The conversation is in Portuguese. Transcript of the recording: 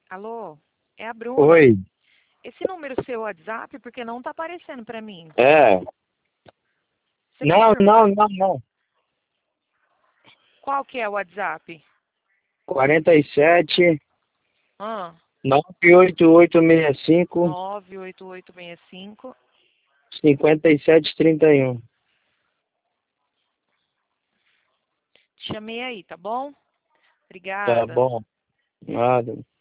Alô? É a Bruna. Oi. Esse número seu WhatsApp, porque não tá aparecendo pra mim. É. Você Não, confirma não. qual que é o WhatsApp? 47 Ah, 98865 98865. 5731. Te chamei aí, tá bom? Tá Obrigada. bom. Nada.